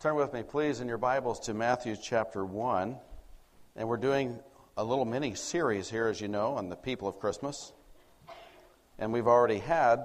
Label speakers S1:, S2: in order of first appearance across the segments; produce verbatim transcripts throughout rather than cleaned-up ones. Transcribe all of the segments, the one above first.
S1: Turn with me, please, in your Bibles to Matthew chapter one. And we're doing a little mini-series here, as you know, on the people of Christmas. And we've already had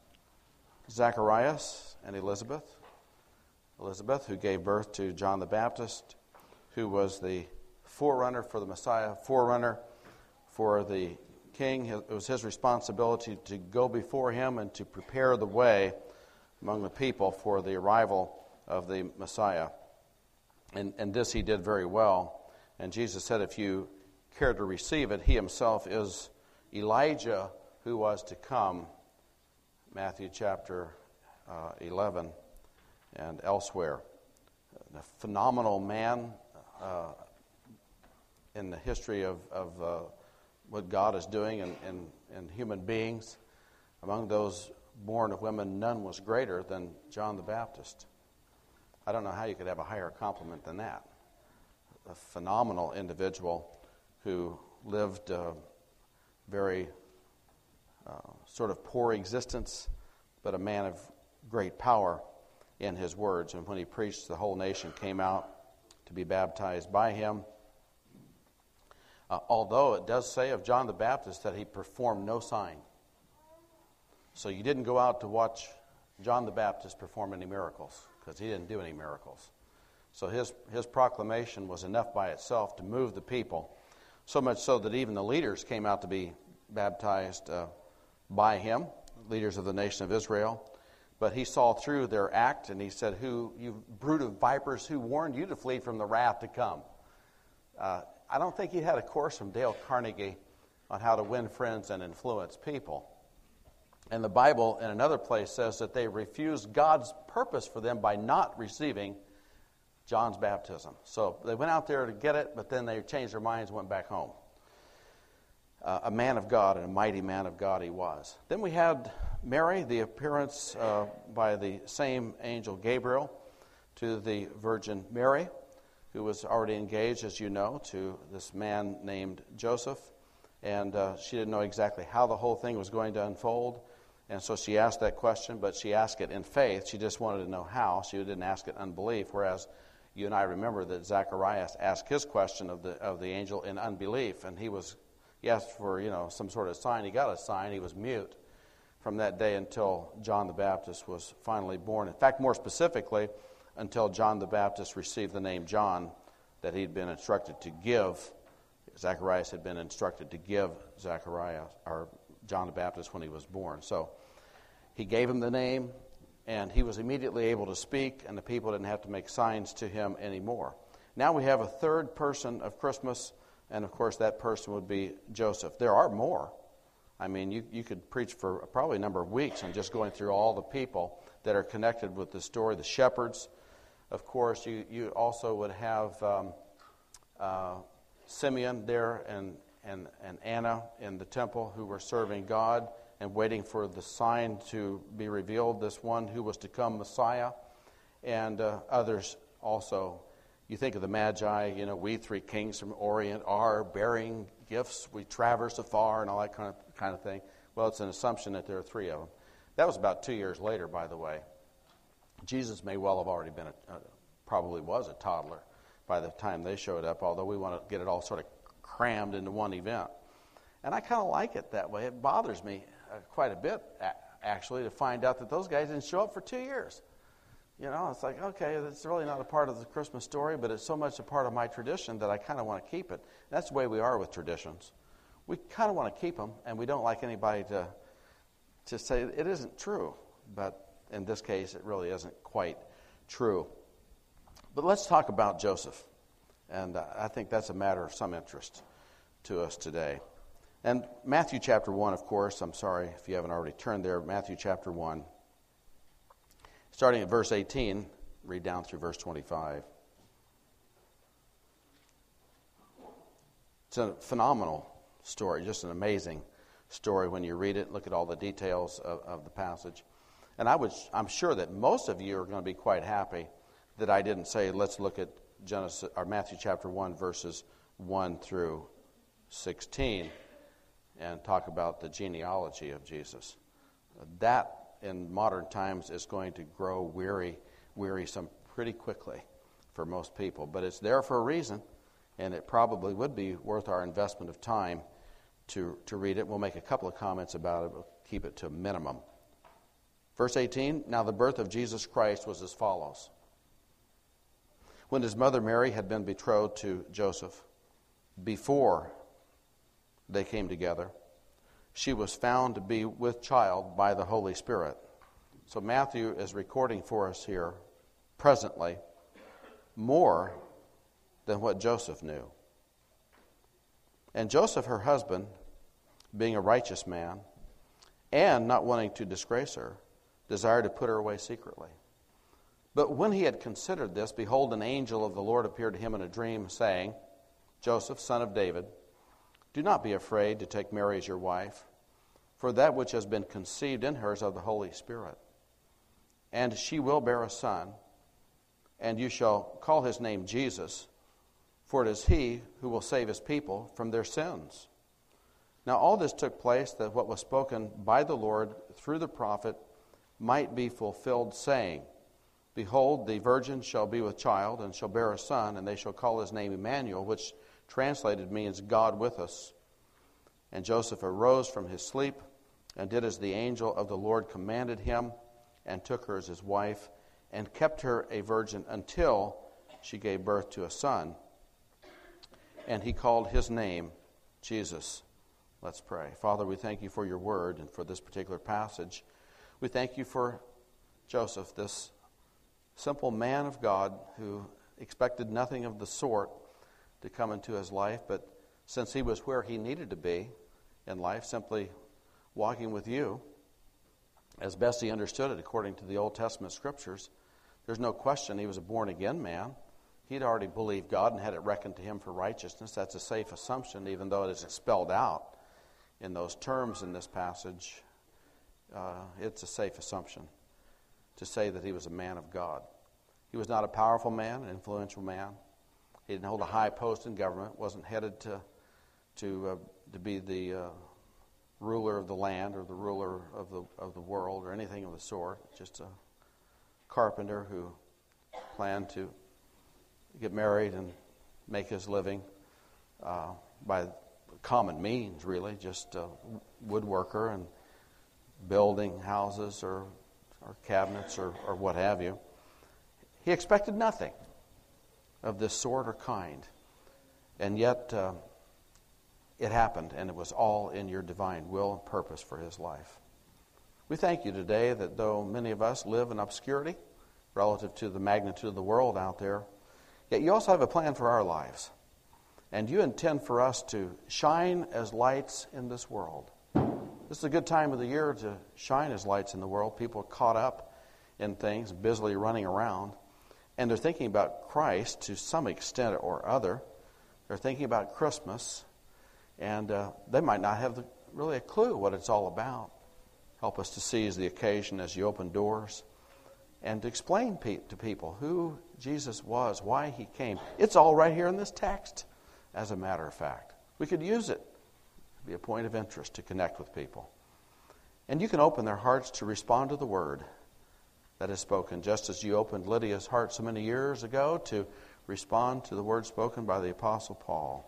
S1: Zacharias and Elizabeth. Elizabeth, who gave birth to John the Baptist, who was the forerunner for the Messiah, forerunner for the king. It was his responsibility to go before him and to prepare the way among the people for the arrival of the Messiah. And, and this he did very well. And Jesus said, if you care to receive it, he himself is Elijah who was to come. Matthew chapter uh, eleven and elsewhere. A phenomenal man uh, in the history of, of uh, what God is doing in, in, in human beings. Among those born of women, none was greater than John the Baptist. I don't know how you could have a higher compliment than that. A phenomenal individual who lived a very uh, sort of poor existence, but a man of great power in his words. And when he preached, the whole nation came out to be baptized by him. Uh, although it does say of John the Baptist that he performed no sign. So you didn't go out to watch John the Baptist perform any miracles, because he didn't do any miracles. So his his proclamation was enough by itself to move the people, so much so that even the leaders came out to be baptized uh, by him, leaders of the nation of Israel. But he saw through their act, and he said, "Who, you brood of vipers, who warned you to flee from the wrath to come?" Uh, I don't think he had a course from Dale Carnegie on how to win friends and influence people. And the Bible, in another place, says that they refused God's purpose for them by not receiving John's baptism. So they went out there to get it, but then they changed their minds and went back home. Uh, a man of God, and a mighty man of God he was. Then we had Mary, the appearance uh, by the same angel Gabriel to the Virgin Mary, who was already engaged, as you know, to this man named Joseph. And uh, she didn't know exactly how the whole thing was going to unfold. And so she asked that question, but she asked it in faith. She just wanted to know how. She didn't ask it in unbelief, whereas you and I remember that Zacharias asked his question of the of the angel in unbelief. And he was he asked for, you know, some sort of sign. He got a sign. He was mute from that day until John the Baptist was finally born. In fact, more specifically, until John the Baptist received the name John that he'd been instructed to give. Zacharias had been instructed to give Zacharias, or John the Baptist, when he was born. So he gave him the name, and he was immediately able to speak, and the people didn't have to make signs to him anymore. Now we have a third person of Christmas, and of course that person would be Joseph. There are more. I mean, you, you could preach for probably a number of weeks on just going through all the people that are connected with the story. The shepherds, of course. You, you also would have um, uh, Simeon there and, and, and Anna in the temple, who were serving God and waiting for the sign to be revealed, this one who was to come, Messiah. And uh, others also. You think of the Magi, you know, we three kings from Orient are bearing gifts. We traverse afar and all that kind of, kind of thing. Well, it's an assumption that there are three of them. That was about two years later, by the way. Jesus may well have already been, a, uh, probably was a toddler by the time they showed up, although we want to get it all sort of crammed into one event. And I kind of like it that way. It bothers me uh, quite a bit, a- actually, to find out that those guys didn't show up for two years. You know, it's like, okay, it's really not a part of the Christmas story, but it's so much a part of my tradition that I kind of want to keep it. And that's the way we are with traditions. We kind of want to keep them, and we don't like anybody to, to say it isn't true. But in this case, it really isn't quite true. But let's talk about Joseph. And uh, I think that's a matter of some interest to us today. And Matthew chapter one, of course, I'm sorry if you haven't already turned there, Matthew chapter one. Starting at verse eighteen, read down through verse twenty-five. It's a phenomenal story, just an amazing story when you read it, look at all the details of, of the passage. And I would, I'm sure that most of you are going to be quite happy that I didn't say, let's look at Genesis or Matthew chapter one, verses one through sixteen, and talk about the genealogy of Jesus. That in modern times is going to grow weary, wearisome pretty quickly for most people. But it's there for a reason, and it probably would be worth our investment of time to, to read it. We'll make a couple of comments about it. We'll keep it to a minimum. Verse eighteen, now the birth of Jesus Christ was as follows. When his mother Mary had been betrothed to Joseph, before they came together, she was found to be with child by the Holy Spirit. So Matthew is recording for us here, presently, more than what Joseph knew. And Joseph, her husband, being a righteous man, and not wanting to disgrace her, desired to put her away secretly. But when he had considered this, behold, an angel of the Lord appeared to him in a dream, saying, Joseph, son of David, do not be afraid to take Mary as your wife, for that which has been conceived in her is of the Holy Spirit. And she will bear a son, and you shall call his name Jesus, for it is he who will save his people from their sins. Now all this took place that what was spoken by the Lord through the prophet might be fulfilled, saying, Behold, the virgin shall be with child, and shall bear a son, and they shall call his name Emmanuel, which translated means God with us. And Joseph arose from his sleep, and did as the angel of the Lord commanded him, and took her as his wife, and kept her a virgin until she gave birth to a son. And he called his name Jesus. Let's pray. Father, we thank you for your word and for this particular passage. We thank you for Joseph, this simple man of God who expected nothing of the sort to come into his life, but since he was where he needed to be in life, simply walking with you as best he understood it according to the Old Testament scriptures, there's no question he was a born-again man. He'd already believed God and had it reckoned to him for righteousness. That's a safe assumption, even though it isn't spelled out in those terms in this passage. Uh, it's a safe assumption to say that he was a man of God. He was not a powerful man, an influential man. He didn't hold a high post in government, wasn't headed to to uh, to be the uh, ruler of the land or the ruler of the of the world or anything of the sort. Just a carpenter who planned to get married and make his living uh, by common means, really, just a woodworker and building houses or, or cabinets or, or what have you. He expected nothing of this sort or kind. And yet uh, it happened, and it was all in your divine will and purpose for his life. We thank you today that though many of us live in obscurity relative to the magnitude of the world out there, yet you also have a plan for our lives. And you intend for us to shine as lights in this world. This is a good time of the year to shine as lights in the world. People are caught up in things, busily running around. And they're thinking about Christ to some extent or other. They're thinking about Christmas. And uh, they might not have the, really a clue what it's all about. Help us to seize the occasion as you open doors. And to explain pe- to people who Jesus was, why he came. It's all right here in this text, as a matter of fact. We could use it. It'd be a point of interest to connect with people. And you can open their hearts to respond to the word that is spoken, just as you opened Lydia's heart so many years ago to respond to the word spoken by the Apostle Paul.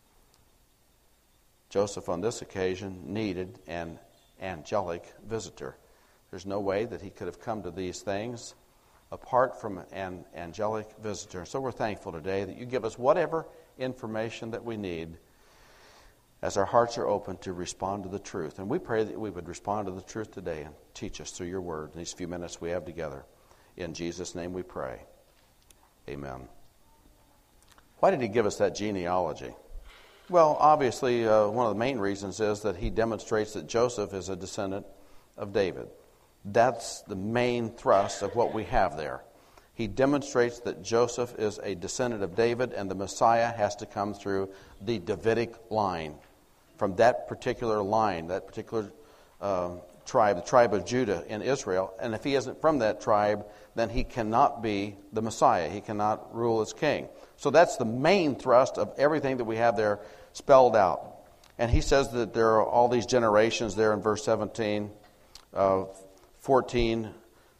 S1: Joseph, on this occasion, needed an angelic visitor. There's no way that he could have come to these things apart from an angelic visitor. So we're thankful today that you give us whatever information that we need as our hearts are open to respond to the truth. And we pray that we would respond to the truth today and teach us through your word in these few minutes we have together. In Jesus' name we pray. Amen. Why did he give us that genealogy? Well, obviously, uh, one of the main reasons is that he demonstrates that Joseph is a descendant of David. That's the main thrust of what we have there. He demonstrates that Joseph is a descendant of David, and the Messiah has to come through the Davidic line. From that particular line, that particular uh, tribe, the tribe of Judah in Israel. And if he isn't from that tribe, then he cannot be the Messiah. He cannot rule as king. So that's the main thrust of everything that we have there spelled out. And he says that there are all these generations there in verse seventeen, uh, fourteen,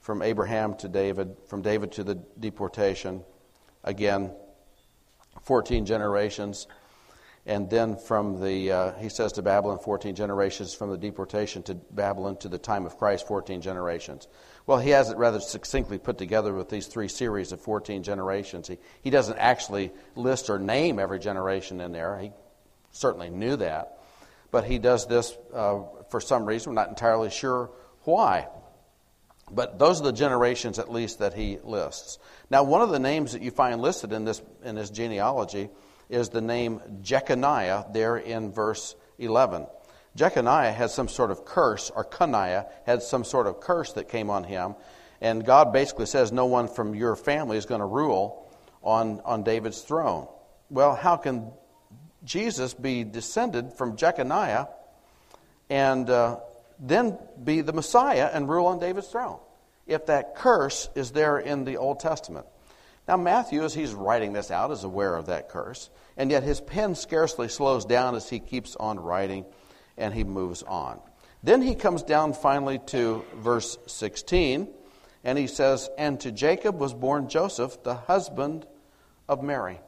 S1: from Abraham to David, from David to the deportation, again, fourteen generations. And then from the, uh, he says to Babylon, fourteen generations, from the deportation to Babylon to the time of Christ, fourteen generations. Well, he has it rather succinctly put together with these three series of fourteen generations. He, he doesn't actually list or name every generation in there. He certainly knew that. But he does this uh, for some reason. We're not entirely sure why. But those are the generations, at least, that he lists. Now, one of the names that you find listed in this in this genealogy is the name Jeconiah there in verse eleven. Jeconiah had some sort of curse, or Coniah had some sort of curse that came on him. And God basically says, no one from your family is going to rule on, on David's throne. Well, how can Jesus be descended from Jeconiah and uh, then be the Messiah and rule on David's throne, if that curse is there in the Old Testament? Now, Matthew, as he's writing this out, is aware of that curse, and yet his pen scarcely slows down as he keeps on writing, and he moves on. Then he comes down finally to verse sixteen, and he says, "And to Jacob was born Joseph, the husband of Mary."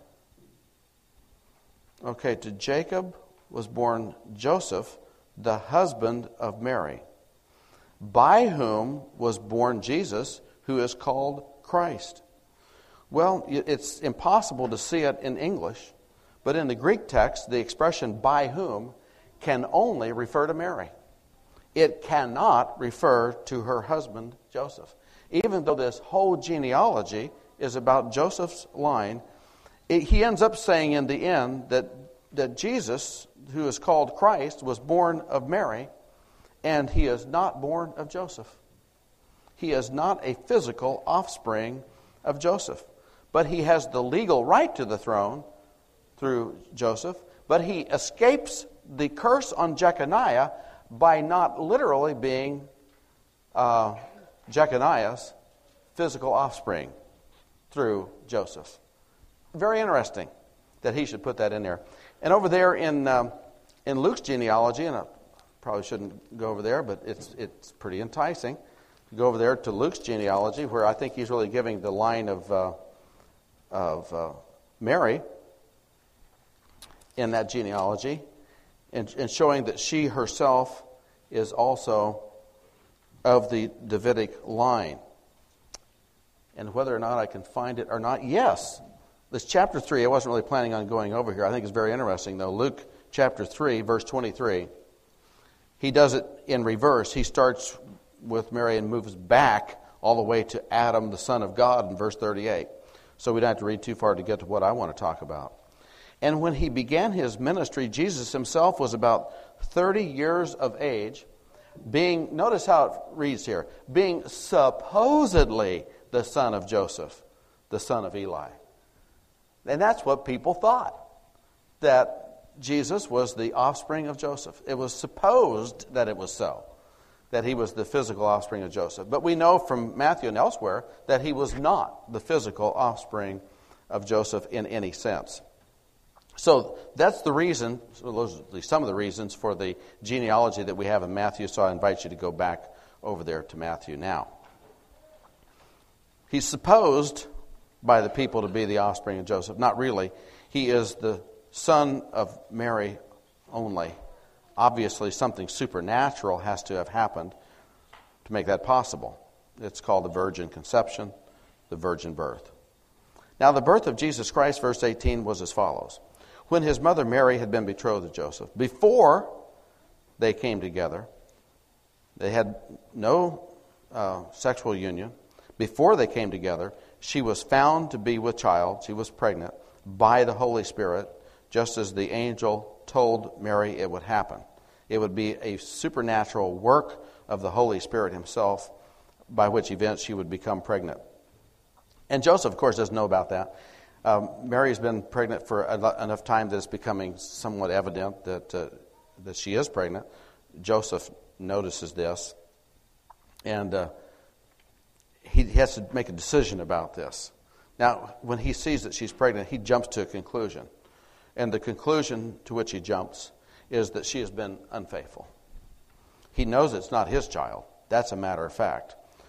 S1: Okay, to Jacob was born Joseph, the husband of Mary, by whom was born Jesus, who is called Christ. Well, it's impossible to see it in English, but in the Greek text, the expression "by whom" can only refer to Mary. It cannot refer to her husband, Joseph. Even though this whole genealogy is about Joseph's line, it, he ends up saying in the end that, that Jesus, who is called Christ, was born of Mary, and he is not born of Joseph. He is not a physical offspring of Joseph. But he has the legal right to the throne through Joseph, but he escapes the curse on Jeconiah by not literally being uh, Jeconiah's physical offspring through Joseph. Very interesting that he should put that in there. And over there in um, in Luke's genealogy, and I probably shouldn't go over there, but it's it's pretty enticing. Go over there to Luke's genealogy, where I think he's really giving the line of uh, of uh, Mary in that genealogy, and, and showing that she herself is also of the Davidic line. And whether or not I can find it or not, yes. This chapter three, I wasn't really planning on going over here. I think it's very interesting, though. Luke chapter three, verse twenty-three. He does it in reverse. He starts with Mary and moves back all the way to Adam, the Son of God, in verse thirty-eight. So we don't have to read too far to get to what I want to talk about. And when he began his ministry, Jesus himself was about thirty years of age, being, notice how it reads here, being supposedly the son of Joseph, the son of Eli. And that's what people thought, that Jesus was the offspring of Joseph. It was supposed that it was so, that he was the physical offspring of Joseph. But we know from Matthew and elsewhere that he was not the physical offspring of Joseph in any sense. So that's the reason, so those are some of the reasons for the genealogy that we have in Matthew, so I invite you to go back over there to Matthew now. He's supposed by the people to be the offspring of Joseph. Not really. He is the son of Mary only. Obviously, something supernatural has to have happened to make that possible. It's called the virgin conception, the virgin birth. Now, the birth of Jesus Christ, verse eighteen, was as follows. When his mother Mary had been betrothed to Joseph, before they came together, they had no uh, sexual union. Before they came together, she was found to be with child. She was pregnant by the Holy Spirit, just as the angel told Mary it would happen. It would be a supernatural work of the Holy Spirit himself, by which event she would become pregnant. And Joseph, of course, doesn't know about that. Um, Mary's been pregnant for enough time that it's becoming somewhat evident that uh, that she is pregnant. Joseph notices this, and uh, he has to make a decision about this. Now, when he sees that she's pregnant, he jumps to a conclusion. And the conclusion to which he jumps is that she has been unfaithful. He knows it's not his child. That's a matter of fact.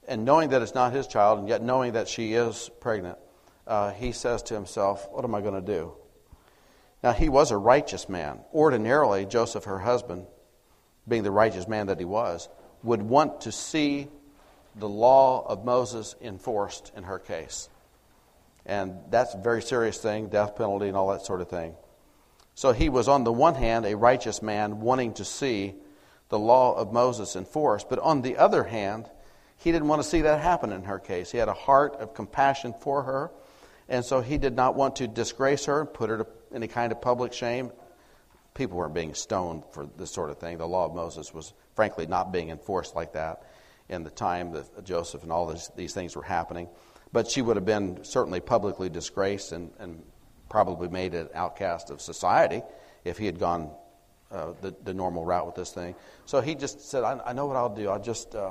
S1: and knowing that it's not his child, and yet knowing that she is pregnant, uh, he says to himself, what am I going to do? Now, he was a righteous man. Ordinarily, Joseph, her husband, being the righteous man that he was, would want to see the law of Moses enforced in her case. And that's a very serious thing, death penalty and all that sort of thing. So he was, on the one hand, a righteous man wanting to see the law of Moses enforced. But on the other hand, he didn't want to see that happen in her case. He had a heart of compassion for her. And so he did not want to disgrace her, put her to any kind of public shame. People weren't being stoned for this sort of thing. The law of Moses was, frankly, not being enforced like that in the time that Joseph and all this, these things were happening. But she would have been certainly publicly disgraced and, and probably made an outcast of society if he had gone uh, the, the normal route with this thing. So he just said, I, I know what I'll do. I'll just... Uh,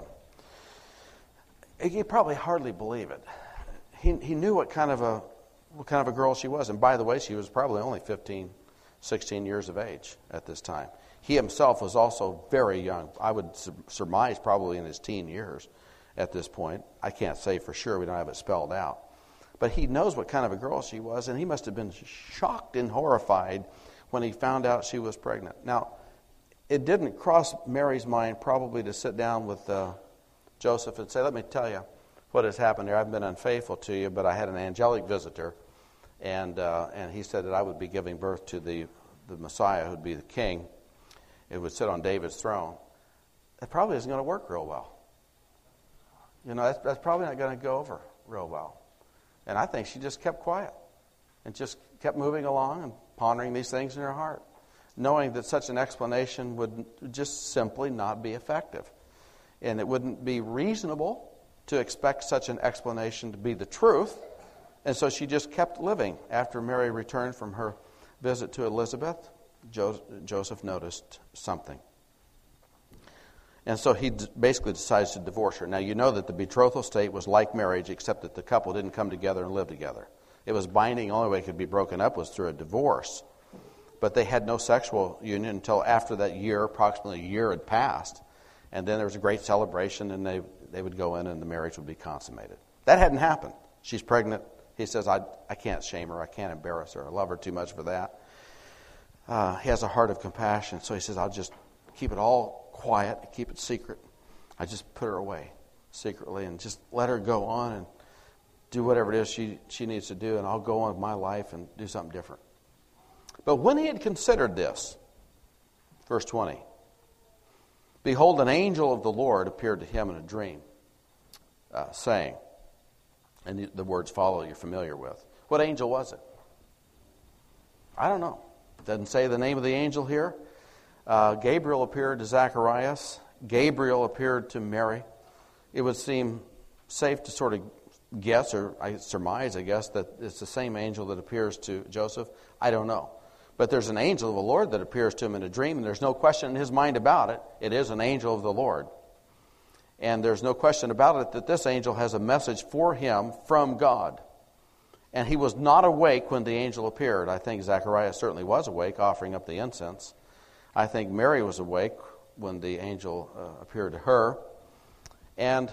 S1: he'd probably hardly believe it. He he knew what kind of a what kind of a girl she was. And by the way, she was probably only fifteen, sixteen years of age at this time. He himself was also very young. I would surmise probably in his teen years at this point. I can't say for sure. We don't have it spelled out. But he knows what kind of a girl she was, and he must have been shocked and horrified when he found out she was pregnant. Now, it didn't cross Mary's mind probably to sit down with uh, Joseph and say, let me tell you what has happened here. I've been unfaithful to you, but I had an angelic visitor, and uh, and he said that I would be giving birth to the, the Messiah who would be the king. It would sit on David's throne. That probably isn't going to work real well. You know, that's, that's probably not going to go over real well. And I think she just kept quiet and just kept moving along and pondering these things in her heart, knowing that such an explanation would just simply not be effective. And it wouldn't be reasonable to expect such an explanation to be the truth. And so she just kept living. After Mary returned from her visit to Elizabeth, jo- Joseph noticed something. And so he d- basically decides to divorce her. Now, you know that the betrothal state was like marriage, except that the couple didn't come together and live together. It was binding. The only way it could be broken up was through a divorce. But they had no sexual union until after that year, approximately a year had passed. And then there was a great celebration, and they, they would go in and the marriage would be consummated. That hadn't happened. She's pregnant. He says, I, I can't shame her. I can't embarrass her. I love her too much for that. Uh, he has a heart of compassion. So he says, I'll just keep it all quiet, keep it secret. I just put her away secretly and just let her go on and do whatever it is she, she needs to do, and I'll go on with my life and do something different. But when he had considered this, verse twenty, behold, an angel of the Lord appeared to him in a dream, uh, saying, and the, the words follow you're familiar with. What angel was it? I don't know. It doesn't say the name of the angel here. Uh, Gabriel appeared to Zacharias. Gabriel appeared to Mary. It would seem safe to sort of guess, or I surmise, I guess, that it's the same angel that appears to Joseph. I don't know. But there's an angel of the Lord that appears to him in a dream, and there's no question in his mind about it. It is an angel of the Lord. And there's no question about it that this angel has a message for him from God. And he was not awake when the angel appeared. I think Zacharias certainly was awake, offering up the incense. I think Mary was awake when the angel uh, appeared to her. And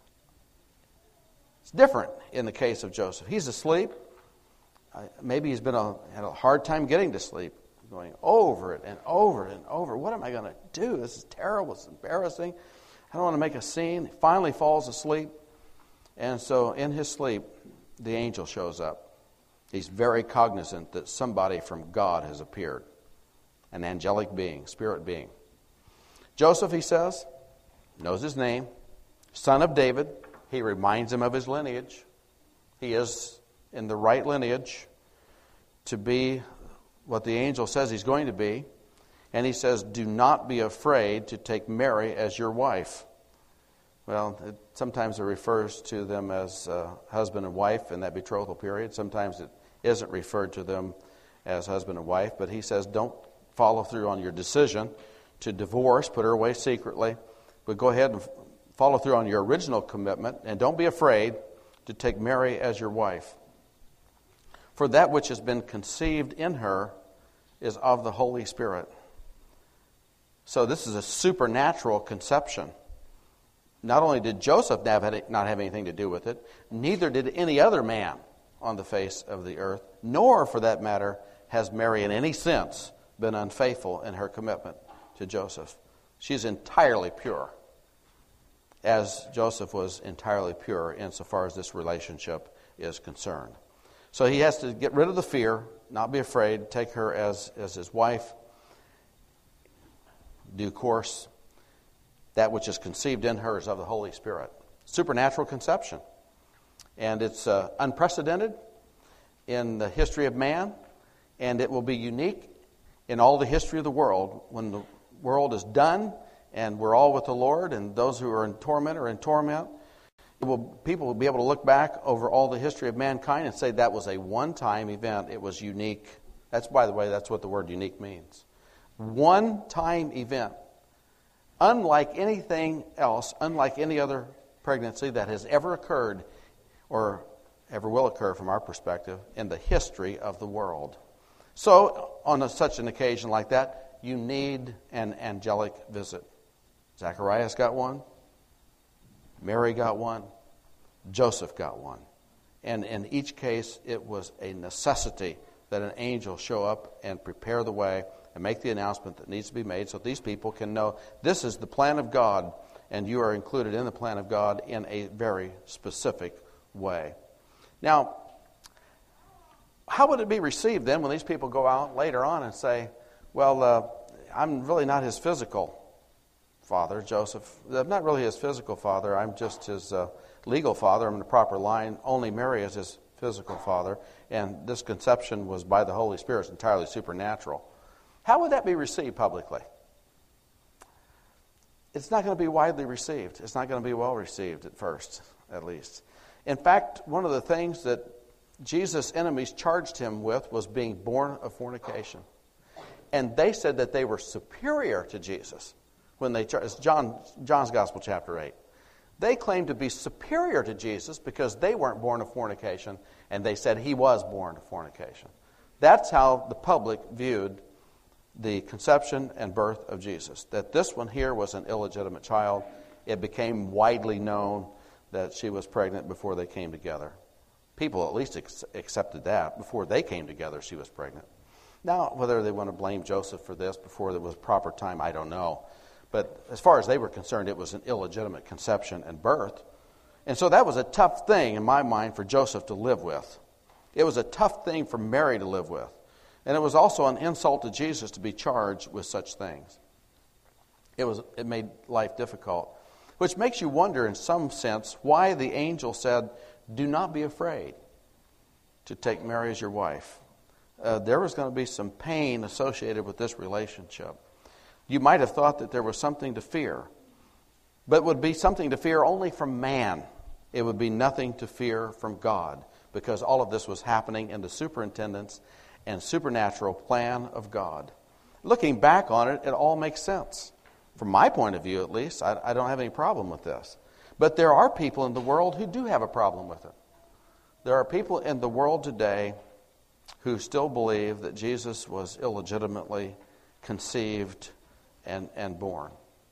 S1: it's different in the case of Joseph. He's asleep. Uh, maybe he's been a, had a hard time getting to sleep, going over it and over it and over. What am I going to do? This is terrible. It's embarrassing. I don't want to make a scene. He finally falls asleep. And so in his sleep, the angel shows up. He's very cognizant that somebody from God has appeared. An angelic being, spirit being. Joseph, he says, knows his name, son of David. He reminds him of his lineage. He is in the right lineage to be what the angel says he's going to be. And he says, do not be afraid to take Mary as your wife. Well, it, sometimes it refers to them as uh, husband and wife in that betrothal period. Sometimes it isn't referred to them as husband and wife. But he says, don't follow through on your decision to divorce, put her away secretly, but go ahead and follow through on your original commitment, and don't be afraid to take Mary as your wife. For that which has been conceived in her is of the Holy Spirit. So this is a supernatural conception. not only did Joseph not have anything to do with it, neither did any other man on the face of the earth, nor, for that matter, has Mary in any sense been unfaithful in her commitment to Joseph. She's entirely pure, as Joseph was entirely pure insofar as this relationship is concerned. So he has to get rid of the fear, not be afraid, take her as, as his wife. Due course, that which is conceived in her is of the Holy Spirit. Supernatural conception. And it's uh, unprecedented in the history of man, and it will be unique in all the history of the world. When the world is done and we're all with the Lord, and those who are in torment are in torment, it will, people will be able to look back over all the history of mankind and say that was a one-time event. It was unique. That's, by the way, that's what the word unique means. One-time event. Unlike anything else, unlike any other pregnancy that has ever occurred or ever will occur from our perspective in the history of the world. So, on a, such an occasion like that, you need an angelic visit. Zacharias got one. Mary got one. Joseph got one. And in each case, it was a necessity that an angel show up and prepare the way and make the announcement that needs to be made so these people can know this is the plan of God, and you are included in the plan of God in a very specific way. Now, how would it be received then when these people go out later on and say, well, uh, I'm really not his physical father, Joseph. I'm not really his physical father. I'm just his uh, legal father. I'm in the proper line. Only Mary is his physical father. And this conception was by the Holy Spirit. It's entirely supernatural. How would that be received publicly? It's not going to be widely received. It's not going to be well received at first, at least. In fact, one of the things that Jesus' enemies charged him with was being born of fornication. And they said that they were superior to Jesus. When they it's John, John's Gospel, chapter eight. They claimed to be superior to Jesus because they weren't born of fornication, and they said he was born of fornication. That's how the public viewed the conception and birth of Jesus. That this one here was an illegitimate child. It became widely known that she was pregnant before they came together. People at least ex- accepted that. Before they came together, she was pregnant. Now, whether they want to blame Joseph for this before there was proper time, I don't know. But as far as they were concerned, it was an illegitimate conception and birth. And so that was a tough thing, in my mind, for Joseph to live with. It was a tough thing for Mary to live with. And it was also an insult to Jesus to be charged with such things. It was it made life difficult. Which makes you wonder, in some sense, why the angel said, do not be afraid to take Mary as your wife. Uh, there was going to be some pain associated with this relationship. You might have thought that there was something to fear, but it would be something to fear only from man. It would be nothing to fear from God, because all of this was happening in the superintendence and supernatural plan of God. Looking back on it, it all makes sense. From my point of view, at least, I, I don't have any problem with this. But there are people in the world who do have a problem with it. There are people in the world today who still believe that Jesus was illegitimately conceived and, and born.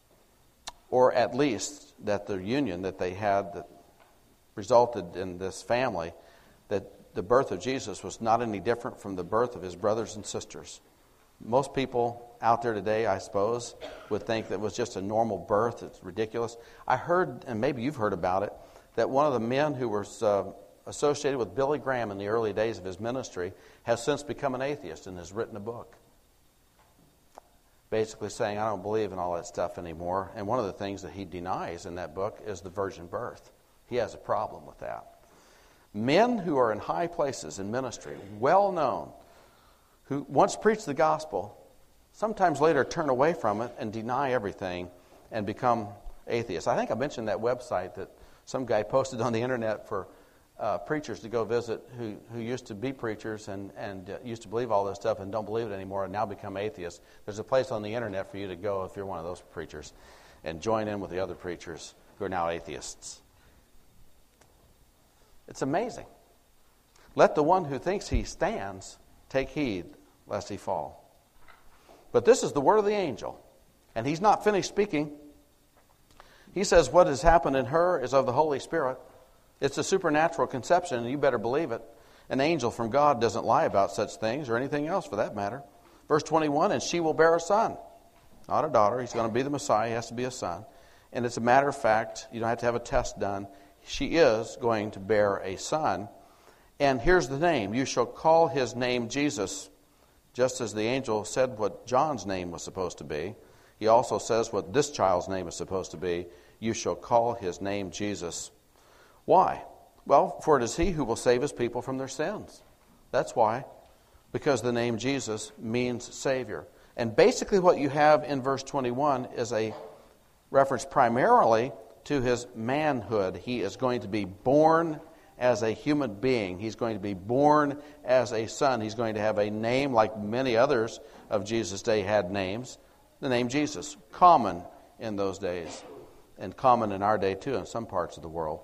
S1: Or at least that the union that they had that resulted in this family, that the birth of Jesus was not any different from the birth of his brothers and sisters. Most people out there today, I suppose, would think that it was just a normal birth. It's ridiculous. I heard, and maybe you've heard about it, that one of the men who was uh, associated with Billy Graham in the early days of his ministry has since become an atheist and has written a book basically saying, I don't believe in all that stuff anymore. And one of the things that he denies in that book is the virgin birth. He has a problem with that. Men who are in high places in ministry, well known, who once preached the gospel, sometimes later turn away from it and deny everything and become atheists. I think I mentioned that website that some guy posted on the internet for uh, preachers to go visit who, who used to be preachers and, and uh, used to believe all this stuff and don't believe it anymore and now become atheists. There's a place on the internet for you to go if you're one of those preachers and join in with the other preachers who are now atheists. It's amazing. Let the one who thinks he stands take heed lest he fall. But this is the word of the angel. And he's not finished speaking. He says what has happened in her is of the Holy Spirit. It's a supernatural conception, and you better believe it. An angel from God doesn't lie about such things, or anything else for that matter. Verse twenty-one, and she will bear a son. Not a daughter. He's going to be the Messiah. He has to be a son. And it's a matter of fact. You don't have to have a test done. She is going to bear a son. And here's the name. You shall call his name Jesus. Just as the angel said what John's name was supposed to be, he also says what this child's name is supposed to be. You shall call his name Jesus. Why? Well, for it is he who will save his people from their sins. That's why. Because the name Jesus means Savior. And basically what you have in verse twenty-one is a reference primarily to his manhood. He is going to be born as a human being. He's going to be born as a son. He's going to have a name like many others of Jesus' day had names. The name Jesus, common in those days, and common in our day too in some parts of the world,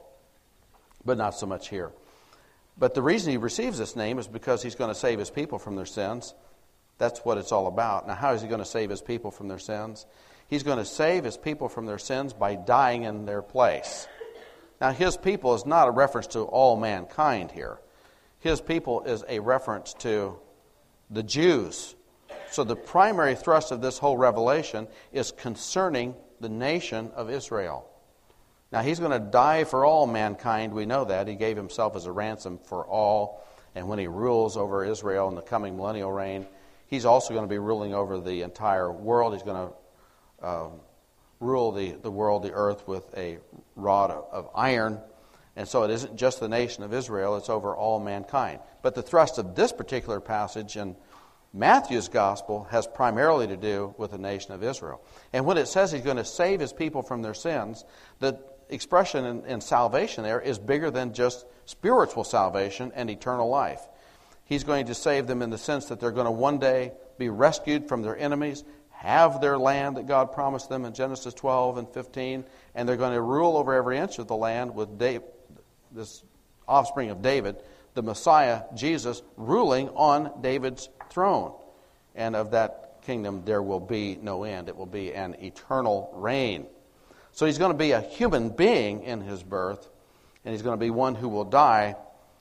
S1: but not so much here. But the reason he receives this name is because he's going to save his people from their sins. That's what it's all about. Now, how is he going to save his people from their sins? He's going to save his people from their sins by dying in their place. Now, his people is not a reference to all mankind here. His people is a reference to the Jews. So the primary thrust of this whole revelation is concerning the nation of Israel. Now, he's going to die for all mankind. We know that. He gave himself as a ransom for all. And when he rules over Israel in the coming millennial reign, he's also going to be ruling over the entire world. He's going to uh, rule the, the world, the earth, with a rod of, of iron. And so it isn't just the nation of Israel, it's over all mankind. But the thrust of this particular passage in Matthew's gospel has primarily to do with the nation of Israel. And when it says he's going to save his people from their sins, the expression in, in salvation there is bigger than just spiritual salvation and eternal life. He's going to save them in the sense that they're going to one day be rescued from their enemies, have their land that God promised them in Genesis twelve and fifteen, and they're going to rule over every inch of the land with David, this offspring of David, the Messiah, Jesus, ruling on David's throne. And of that kingdom there will be no end. It will be an eternal reign. So he's going to be a human being in his birth, and he's going to be one who will die,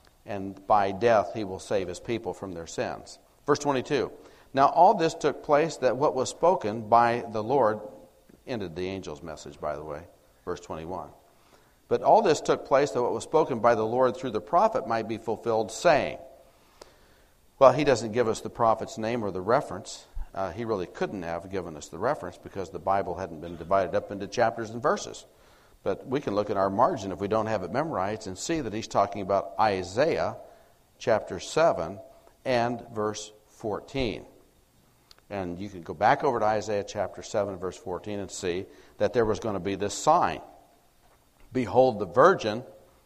S1: and by death he will save his people from their sins. Verse twenty-two. Now all this took place that what was spoken by the Lord, ended the angel's message, by the way, verse twenty-one. But all this took place that what was spoken by the Lord through the prophet might be fulfilled, saying. Well, he doesn't give us the prophet's name or the reference. Uh, he really couldn't have given us the reference because the Bible hadn't been divided up into chapters and verses. But we can look at our margin if we don't have it memorized and see that he's talking about Isaiah chapter seven and verse fourteen. And you can go back over to Isaiah chapter seven, verse fourteen, and see that there was going to be this sign. Behold, the virgin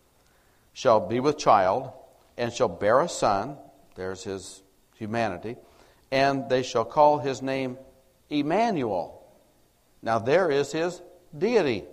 S1: shall be with child, and shall bear a son. There's his humanity. And they shall call his name Emmanuel. Now there is his deity.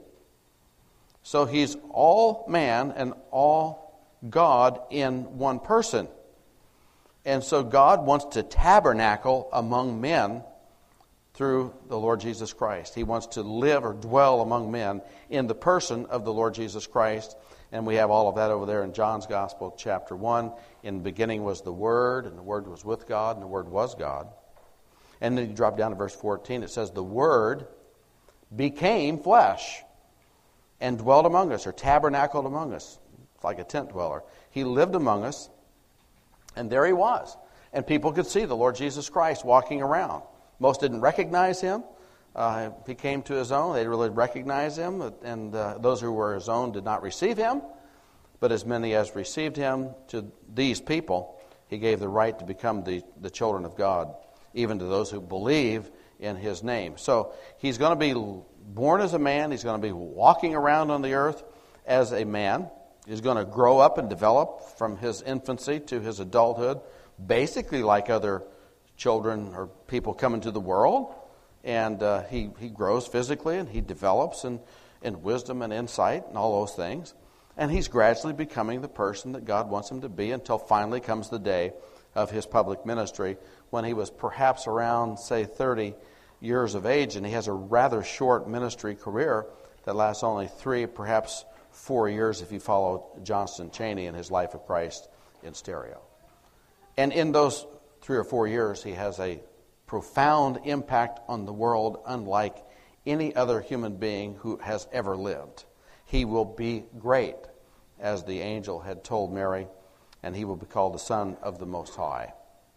S1: So he's all man and all God in one person. And so God wants to tabernacle among men through the Lord Jesus Christ. He wants to live or dwell among men in the person of the Lord Jesus Christ. And we have all of that over there in John's Gospel, chapter one. In the beginning was the Word, and the Word was with God, and the Word was God. And then you drop down to verse fourteen. It says, the Word became flesh and dwelled among us, or tabernacled among us. It's like a tent dweller. He lived among us, and there he was. And people could see the Lord Jesus Christ walking around. Most didn't recognize him. Uh, he came to his own. They didn't really recognize him. And uh, those who were his own did not receive him. But as many as received him, to these people, he gave the right to become the, the children of God, even to those who believe in his name. So he's going to be born as a man. He's going to be walking around on the earth as a man. He's going to grow up and develop from his infancy to his adulthood, basically like other children or people come into the world. And uh, he, he grows physically, and he develops in, in wisdom and insight and all those things. And he's gradually becoming the person that God wants him to be until finally comes the day of his public ministry, when he was perhaps around, say, thirty years of age, and he has a rather short ministry career. that lasts only three, perhaps four years if you follow Johnston Cheney and his Life of Christ in stereo. And in those three or four years, he has a profound impact on the world unlike any other human being who has ever lived. He will be great, as the angel had told Mary, and he will be called the Son of the Most High.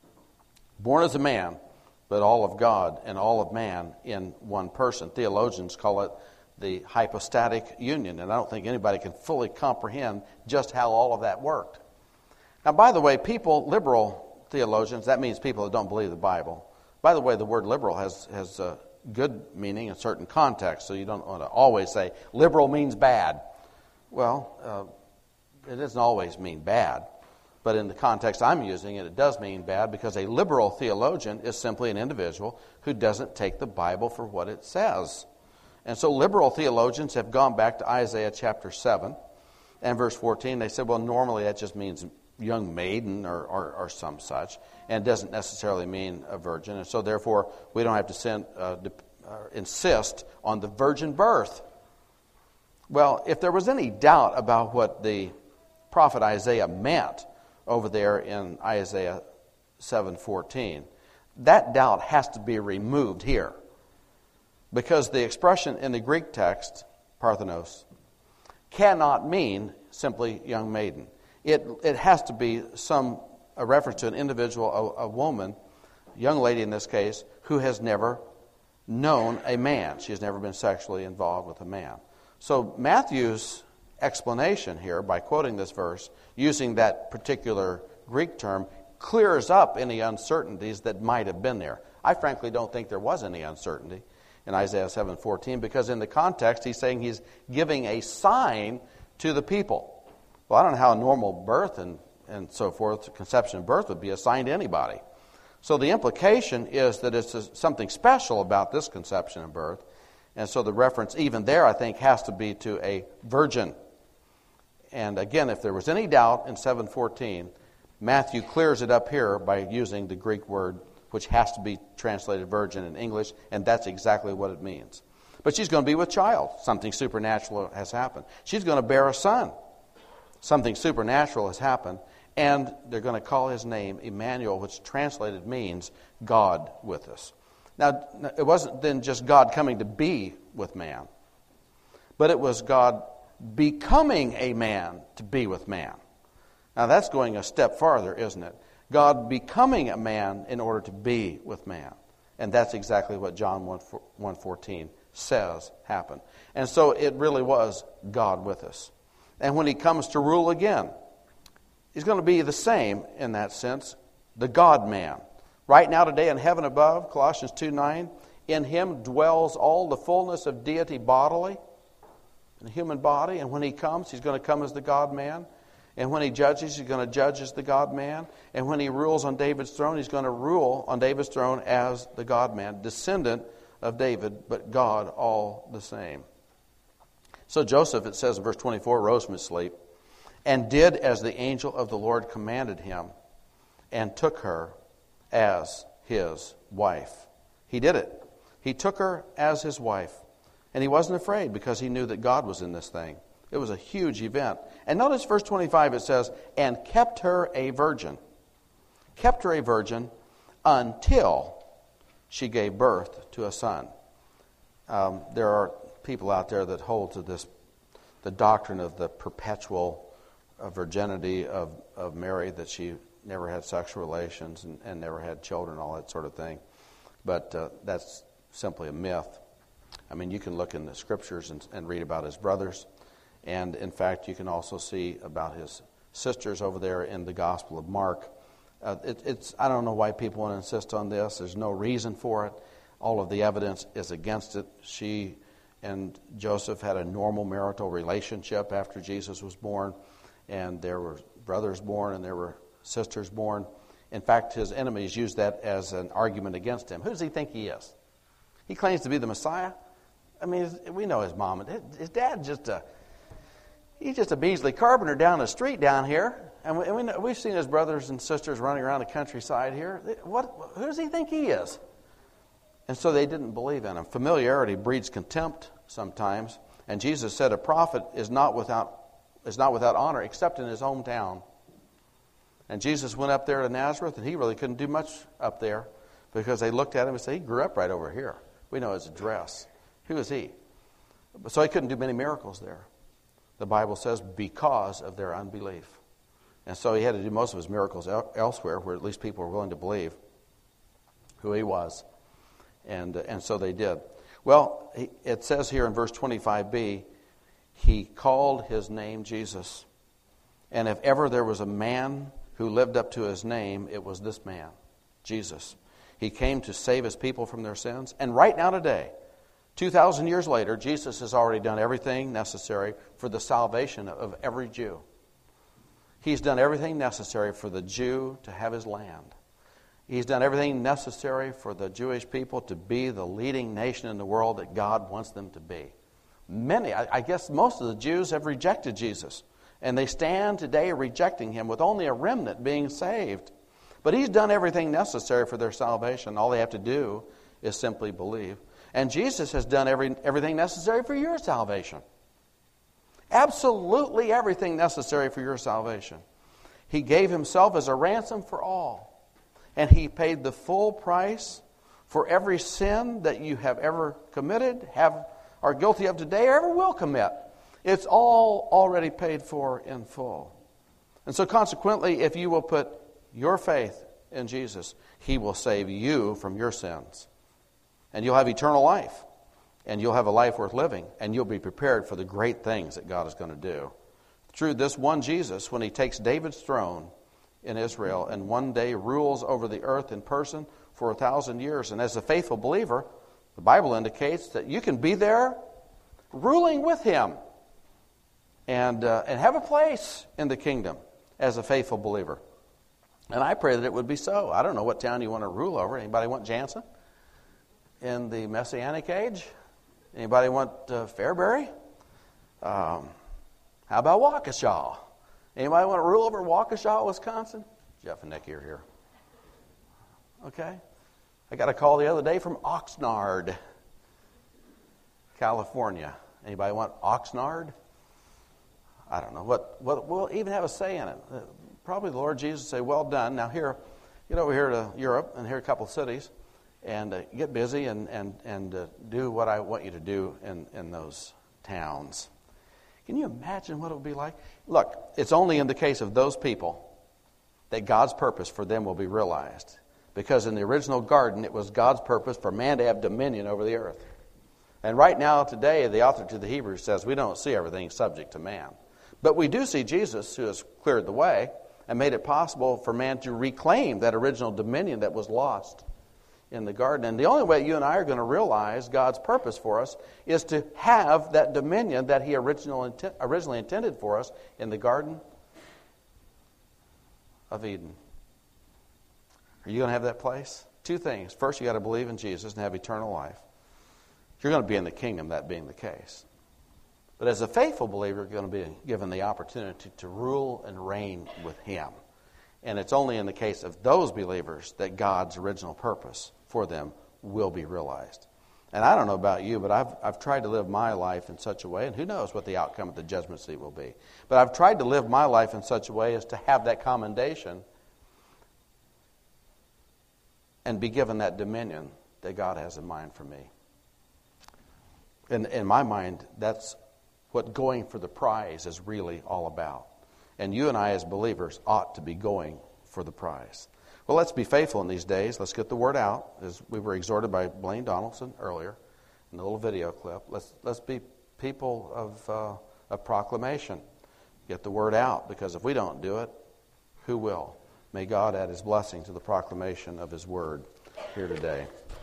S1: Born as a man, but all of God and all of man in one person. Theologians call it the hypostatic union, and I don't think anybody can fully comprehend just how all of that worked. Now, by the way, people, liberal theologians, that means people that don't believe the Bible. By the way, the word liberal has, has a good meaning in certain contexts, so you don't want to always say liberal means bad. Well, uh, it doesn't always mean bad, but in the context I'm using it, it does mean bad, because a liberal theologian is simply an individual who doesn't take the Bible for what it says. And so liberal theologians have gone back to Isaiah chapter seven and verse fourteen. They said, well, normally that just means young maiden or, or, or some such, and doesn't necessarily mean a virgin. And so therefore, we don't have to send, uh, de- uh, insist on the virgin birth. Well, if there was any doubt about what the prophet Isaiah meant over there in Isaiah seven fourteen, that doubt has to be removed here. Because the expression in the Greek text, parthenos, cannot mean simply young maiden. It it has to be some a reference to an individual, a, a woman, young lady in this case, who has never known a man. She has never been sexually involved with a man. So Matthew's explanation here, by quoting this verse, using that particular Greek term, clears up any uncertainties that might have been there. I frankly don't think there was any uncertainty in Isaiah seven fourteen, because in the context he's saying he's giving a sign to the people. Well, I don't know how a normal birth and, and so forth, conception and birth, would be assigned to anybody. So the implication is that it's a, something special about this conception and birth. And so the reference even there, I think, has to be to a virgin. And again, if there was any doubt in seven fourteen, Matthew clears it up here by using the Greek word, which has to be translated virgin in English, and that's exactly what it means. But she's going to be with child. Something supernatural has happened. She's going to bear a son. Something supernatural has happened, and they're going to call his name Emmanuel, which translated means God with us. Now, it wasn't then just God coming to be with man, but it was God becoming a man to be with man. Now, that's going a step farther, isn't it? God becoming a man in order to be with man. And that's exactly what John one fourteen says happened. And so it really was God with us. And when he comes to rule again, he's going to be the same in that sense, the God-man. Right now today in heaven above, Colossians two nine, in him dwells all the fullness of deity bodily, in the human body. And when he comes, he's going to come as the God-man. And when he judges, he's going to judge as the God-man. And when he rules on David's throne, he's going to rule on David's throne as the God-man, descendant of David, but God all the same. So Joseph, it says in verse twenty-four, rose from his sleep and did as the angel of the Lord commanded him and took her as his wife. He did it. He took her as his wife. And he wasn't afraid because he knew that God was in this thing. It was a huge event. And notice verse twenty-five, it says, and kept her a virgin. Kept her a virgin until she gave birth to a son. Um, there are people out there that hold to this, the doctrine of the perpetual uh, virginity of, of Mary, that she never had sexual relations and, and never had children, all that sort of thing. But uh, that's simply a myth. I mean, you can look in the scriptures and, and read about his brothers. And in fact, you can also see about his sisters over there in the Gospel of Mark. Uh, it, it's I don't know why people want to insist on this. There's no reason for it. All of the evidence is against it. She and Joseph had a normal marital relationship after Jesus was born. And there were brothers born and there were sisters born. In fact, his enemies used that as an argument against him. Who does he think he is? He claims to be the Messiah. I mean, we know his mom. His dad just a... He's just a Beasley carpenter down the street down here. And, we, and we know, we've seen his brothers and sisters running around the countryside here. What? Who does he think he is? And so they didn't believe in him. Familiarity breeds contempt sometimes. And Jesus said a prophet is not without is not without honor except in his hometown. And Jesus went up there to Nazareth, and he really couldn't do much up there because they looked at him and said, he grew up right over here. We know his address. Who is he? So he couldn't do many miracles there. The Bible says because of their unbelief. And so he had to do most of his miracles elsewhere where at least people were willing to believe who he was. And, and so they did. Well, it says here in verse twenty-five b, he called his name Jesus. And if ever there was a man who lived up to his name, it was this man, Jesus. He came to save his people from their sins. And right now today, two thousand years later, Jesus has already done everything necessary for the salvation of every Jew. He's done everything necessary for the Jew to have his land. He's done everything necessary for the Jewish people to be the leading nation in the world that God wants them to be. Many, I, I guess most of the Jews have rejected Jesus. And they stand today rejecting him with only a remnant being saved. But he's done everything necessary for their salvation. All they have to do is simply believe. And Jesus has done every, everything necessary for your salvation. Absolutely everything necessary for your salvation. He gave himself as a ransom for all. And he paid the full price for every sin that you have ever committed, have are guilty of today, or ever will commit. It's all already paid for in full. And so consequently, if you will put your faith in Jesus, he will save you from your sins. And you'll have eternal life. And you'll have a life worth living. And you'll be prepared for the great things that God is going to do. Through this one Jesus, when he takes David's throne in Israel and one day rules over the earth in person for a thousand years. And as a faithful believer, the Bible indicates that you can be there ruling with him. And, uh, and have a place in the kingdom as a faithful believer. And I pray that it would be so. I don't know what town you want to rule over. Anybody want Jansen in the Messianic age? Anybody want uh, Fairbury? Um, how about Waukesha? Anybody want to rule over Waukesha, Wisconsin? Jeff and Nicky are here. Okay. I got a call the other day from Oxnard, California. Anybody want Oxnard? I don't know. What, what we'll even have a say in it. Uh, probably the Lord Jesus will say, well done. Now here, get over here to Europe and here are a couple of cities and uh, get busy and, and, and uh, do what I want you to do in, in those towns. Can you imagine what it would be like? Look, it's only in the case of those people that God's purpose for them will be realized. Because in the original garden, it was God's purpose for man to have dominion over the earth. And right now, today, the author to the Hebrews says we don't see everything subject to man. But we do see Jesus, who has cleared the way and made it possible for man to reclaim that original dominion that was lost in the garden. And the only way you and I are going to realize God's purpose for us is to have that dominion that he original, originally intended for us in the Garden of Eden. Are you going to have that place? Two things. First, you got to believe in Jesus and have eternal life. You're going to be in the kingdom, that being the case. But as a faithful believer, you're going to be given the opportunity to rule and reign with him. And it's only in the case of those believers that God's original purpose for them will be realized. And I don't know about you, but I've, I've tried to live my life in such a way, and who knows what the outcome of the judgment seat will be. But I've tried to live my life in such a way as to have that commendation and be given that dominion that God has in mind for me. In, in my mind, that's what going for the prize is really all about. And you and I as believers ought to be going for the prize. Well, let's be faithful in these days. Let's get the word out, as we were exhorted by Blaine Donaldson earlier in the little video clip. Let's let's be people of, uh, of proclamation. Get the word out, because if we don't do it, who will? May God add his blessing to the proclamation of his word here today.